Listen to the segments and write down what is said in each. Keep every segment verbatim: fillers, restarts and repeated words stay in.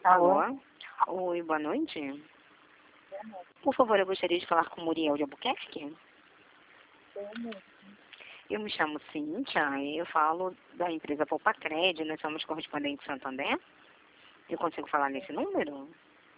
Alô? Alô? Oi, boa noite. Por favor, eu gostaria de falar com o Muriel de Albuquerque. Eu me chamo Cíntia e eu falo da empresa Poupa-Cred, nós somos correspondentes Santander. Eu consigo falar nesse número?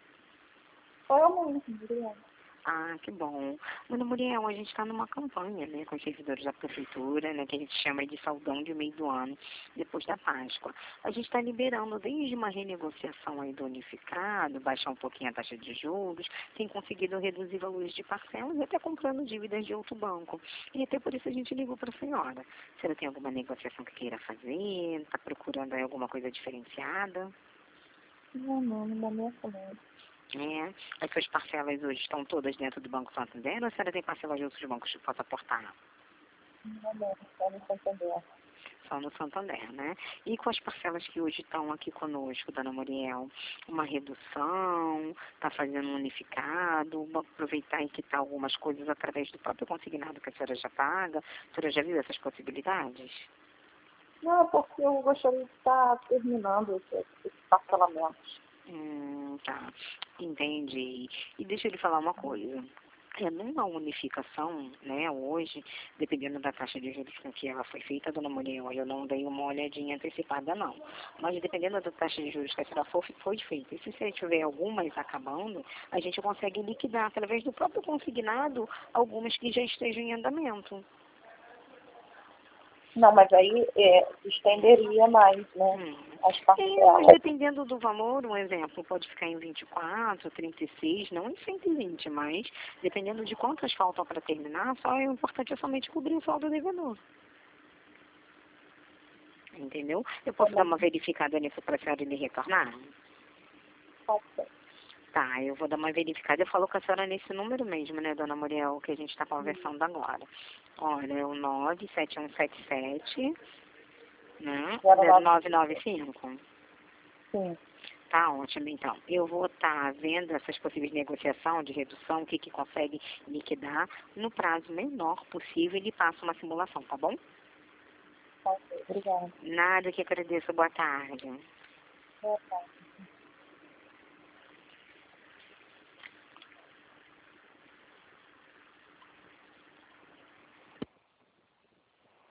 Como isso, Ah, que bom. Mano Muriel, a gente está numa campanha, né, com os servidores da prefeitura, né, que a gente chama de saldão de meio do ano, depois da Páscoa. A gente está liberando desde uma renegociação aí do unificado, baixar um pouquinho a taxa de juros, tem conseguido reduzir valores de parcelas e até comprando dívidas de outro banco. E até por isso a gente ligou para a senhora. A senhora tem alguma negociação que queira fazer? Está procurando aí alguma coisa diferenciada? Não, não, no momento não. É. As suas parcelas hoje estão todas dentro do Banco Santander ou a senhora tem parcelas de outros bancos que possa aportar? No momento, só no Santander. Só no Santander, né? E com as parcelas que hoje estão aqui conosco, dona Muriel, uma redução, está fazendo um unificado, vamos aproveitar e quitar algumas coisas através do próprio consignado que a senhora já paga. A senhora já viu essas possibilidades? Não, porque eu gostaria de estar terminando esses, esses parcelamentos. Hum, tá. Entendi. E deixa eu lhe falar uma coisa. É, numa unificação, né, hoje, dependendo da taxa de juros com que ela foi feita, dona Muriel, eu não dei uma olhadinha antecipada, não. Mas dependendo da taxa de juros que a senhora for, foi feita, e se você tiver algumas acabando, a gente consegue liquidar através do próprio consignado algumas que já estejam em andamento. Não, mas aí é, estenderia mais, né? Hum. As É, parcelas. mas dependendo do valor, um exemplo, pode ficar em vinte e quatro, trinta e seis, não em cento e vinte, mas dependendo de quantas faltam para terminar, só é importante é somente cobrir o saldo devedor. Entendeu? Eu posso dar uma verificada nisso para a senhora me retornar? Pode ser. Tá, eu vou dar uma verificada. Eu falo com a senhora nesse número mesmo, né, dona Muriel, que a gente está conversando agora. Olha, é o nove sete um sete sete, né, zero nove nove cinco. Sim. Tá ótimo, então. Eu vou estar vendo essas possíveis negociações de redução, o que, que consegue liquidar no prazo menor possível e lhe passo uma simulação, tá bom? Pode ser. Obrigada. Nada que agradeço. Boa tarde. Boa tarde.